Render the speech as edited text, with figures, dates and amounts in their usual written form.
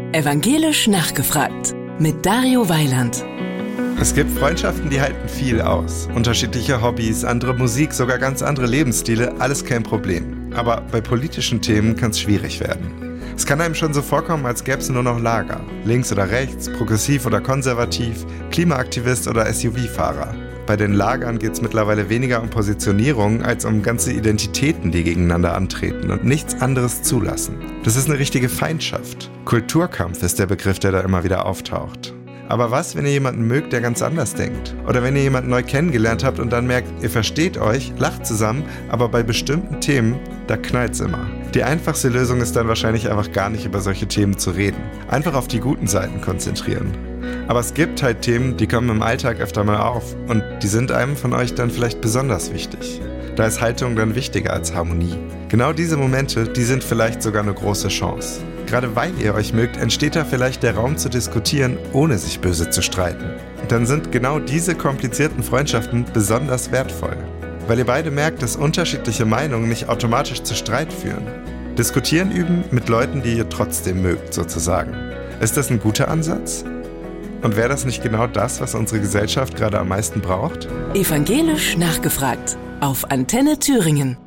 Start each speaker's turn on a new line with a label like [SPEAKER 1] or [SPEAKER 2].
[SPEAKER 1] Evangelisch nachgefragt mit Dario Weiland.
[SPEAKER 2] Es gibt Freundschaften, die halten viel aus. Unterschiedliche Hobbys, andere Musik, sogar ganz andere Lebensstile, alles kein Problem. Aber bei politischen Themen kann es schwierig werden. Es kann einem schon so vorkommen, als gäbe es nur noch Lager. Links oder rechts, progressiv oder konservativ, Klimaaktivist oder SUV-Fahrer. Bei den Lagern geht es mittlerweile weniger um Positionierung als um ganze Identitäten, die gegeneinander antreten und nichts anderes zulassen. Das ist eine richtige Feindschaft. Kulturkampf ist der Begriff, der da immer wieder auftaucht. Aber was, wenn ihr jemanden mögt, der ganz anders denkt? Oder wenn ihr jemanden neu kennengelernt habt und dann merkt, ihr versteht euch, lacht zusammen, aber bei bestimmten Themen, da knallt's immer. Die einfachste Lösung ist dann wahrscheinlich einfach gar nicht über solche Themen zu reden. Einfach auf die guten Seiten konzentrieren. Aber es gibt halt Themen, die kommen im Alltag öfter mal auf und die sind einem von euch dann vielleicht besonders wichtig. Da ist Haltung dann wichtiger als Harmonie. Genau diese Momente, die sind vielleicht sogar eine große Chance. Gerade weil ihr euch mögt, entsteht da vielleicht der Raum zu diskutieren, ohne sich böse zu streiten. Und dann sind genau diese komplizierten Freundschaften besonders wertvoll. Weil ihr beide merkt, dass unterschiedliche Meinungen nicht automatisch zu Streit führen. Diskutieren üben mit Leuten, die ihr trotzdem mögt, sozusagen. Ist das ein guter Ansatz? Und wäre das nicht genau das, was unsere Gesellschaft gerade am meisten braucht?
[SPEAKER 1] Evangelisch nachgefragt auf Antenne Thüringen.